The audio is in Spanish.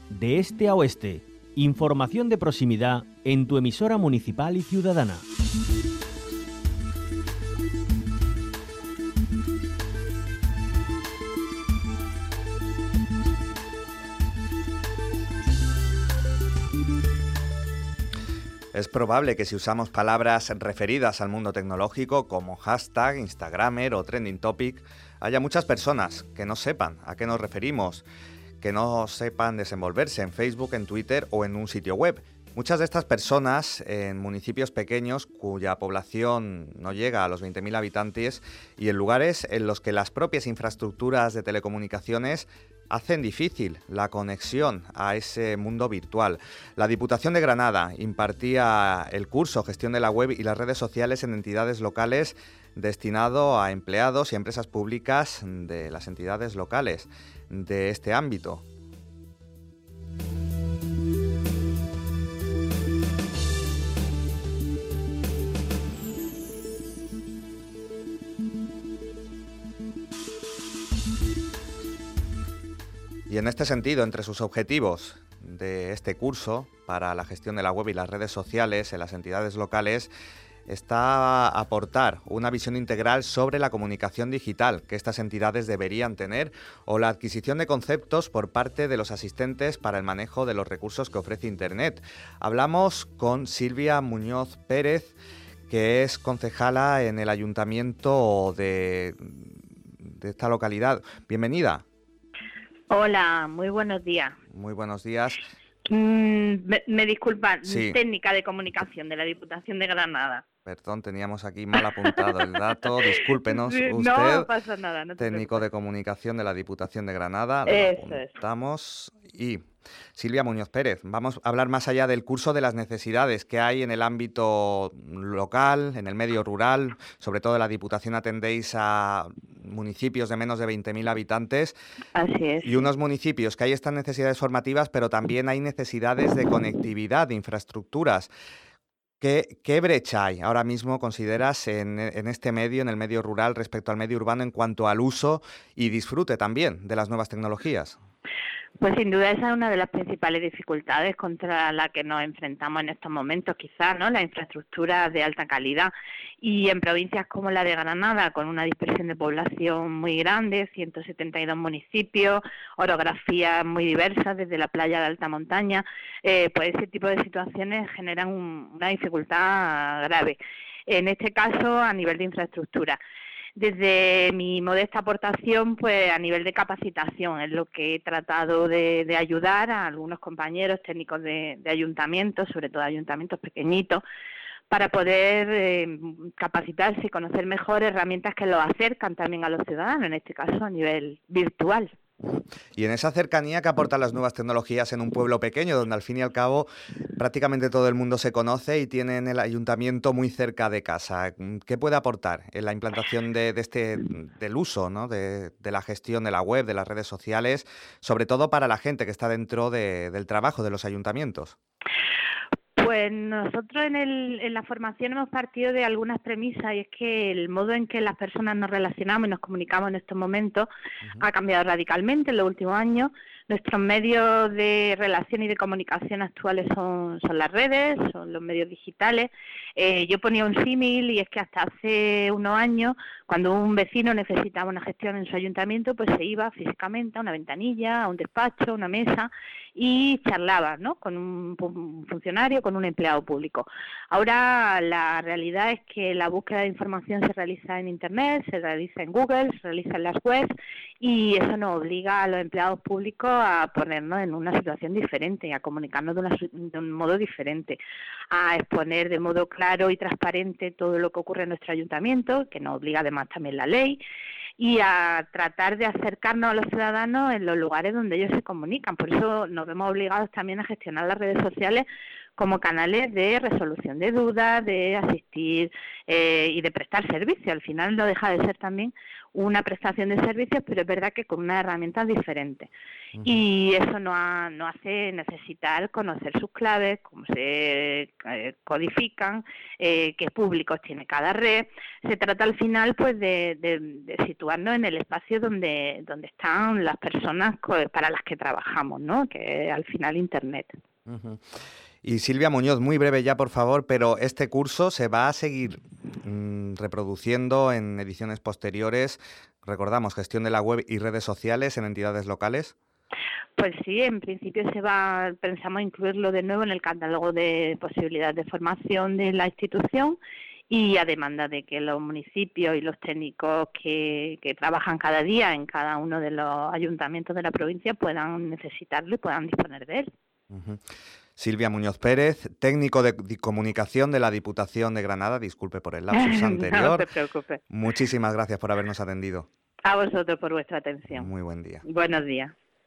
de este a oeste. Información de proximidad en tu emisora municipal y ciudadana. Es probable que si usamos palabras referidas al mundo tecnológico como hashtag, Instagramer o trending topic, haya muchas personas que no sepan a qué nos referimos, que no sepan desenvolverse en Facebook, en Twitter o en un sitio web. Muchas de estas personas en municipios pequeños cuya población no llega a los 20.000 habitantes y en lugares en los que las propias infraestructuras de telecomunicaciones hacen difícil la conexión a ese mundo virtual. La Diputación de Granada impartía el curso Gestión de la Web y las redes sociales en entidades locales destinado a empleados y empresas públicas de las entidades locales de este ámbito. Y en este sentido, entre sus objetivos de este curso para la gestión de la web y las redes sociales en las entidades locales está aportar una visión integral sobre la comunicación digital que estas entidades deberían tener o la adquisición de conceptos por parte de los asistentes para el manejo de los recursos que ofrece Internet. Hablamos con Silvia Muñoz Pérez, que es concejala en el ayuntamiento de esta localidad. Bienvenida. Hola, muy buenos días. Muy buenos días. Me disculpan, Sí. Técnica de comunicación de la Diputación de Granada. Perdón, teníamos aquí mal apuntado el dato. Discúlpenos Sí, usted. no pasa nada, no te Técnico preocupes. de comunicación de la Diputación de Granada. Lo Eso es. apuntamos. Y Silvia Muñoz Pérez, vamos a hablar más allá del curso de las necesidades que hay en el ámbito local, en el medio rural. Sobre todo en la Diputación atendéis a municipios de menos de 20.000 habitantes. Así es. Y unos municipios que hay estas necesidades formativas, pero también hay necesidades de conectividad, de infraestructuras. ¿Qué brecha hay ahora mismo, consideras, en este medio, en el medio rural, respecto al medio urbano en cuanto al uso y disfrute también de las nuevas tecnologías? Pues sin duda esa es una de las principales dificultades contra la que nos enfrentamos en estos momentos, quizás, ¿no? La infraestructura de alta calidad. Y en provincias como la de Granada, con una dispersión de población muy grande, 172 municipios, orografías muy diversas, desde la playa de alta montaña, pues ese tipo de situaciones generan una dificultad grave. En este caso, a nivel de infraestructura. Desde mi modesta aportación, pues a nivel de capacitación, es lo que he tratado de ayudar a algunos compañeros técnicos de ayuntamientos, sobre todo ayuntamientos pequeñitos, para poder capacitarse y conocer mejor herramientas que los acercan también a los ciudadanos, en este caso a nivel virtual. Y en esa cercanía que aportan las nuevas tecnologías en un pueblo pequeño, donde al fin y al cabo prácticamente todo el mundo se conoce y tienen el ayuntamiento muy cerca de casa, ¿qué puede aportar en la implantación del uso, ¿no? de la gestión de la web, de las redes sociales, sobre todo para la gente que está dentro del trabajo de los ayuntamientos? Pues nosotros en la formación hemos partido de algunas premisas, y es que el modo en que las personas nos relacionamos y nos comunicamos en estos momentos ha cambiado radicalmente en los últimos años. Nuestros medios de relación y de comunicación actuales son las redes, son los medios digitales. Yo ponía un símil, y es que hasta hace unos años, cuando un vecino necesitaba una gestión en su ayuntamiento, pues se iba físicamente a una ventanilla, a un despacho, a una mesa, y charlaba, ¿no?, con un funcionario, con un empleado público. Ahora la realidad es que la búsqueda de información se realiza en Internet, se realiza en Google, se realiza en las webs, y eso nos obliga a los empleados públicos a ponernos en una situación diferente y a comunicarnos de un modo diferente, a exponer de modo claro y transparente todo lo que ocurre en nuestro ayuntamiento, que nos obliga además también la ley, y a tratar de acercarnos a los ciudadanos en los lugares donde ellos se comunican. Por eso nos vemos obligados también a gestionar las redes sociales como canales de resolución de dudas, de asistir y de prestar servicio. Al final no deja de ser también una prestación de servicios, pero es verdad que con unas herramientas diferentes. Y eso nos hace necesitar conocer sus claves, cómo se codifican, qué públicos tiene cada red. Se trata al final pues de situarnos en el espacio donde están las personas para las que trabajamos, ¿no? Que es al final Internet. Y Silvia Muñoz, muy breve ya, por favor, pero este curso se va a seguir reproduciendo en ediciones posteriores. Recordamos, gestión de la web y redes sociales en entidades locales. Pues sí, en principio pensamos incluirlo de nuevo en el catálogo de posibilidades de formación de la institución, y a demanda de que los municipios y los técnicos que trabajan cada día en cada uno de los ayuntamientos de la provincia puedan necesitarlo y puedan disponer de él. Silvia Muñoz Pérez, técnico de comunicación de la Diputación de Granada. Disculpe por el lapsus anterior. No te preocupes. Muchísimas gracias por habernos atendido. A vosotros por vuestra atención. Muy buen día. Buenos días.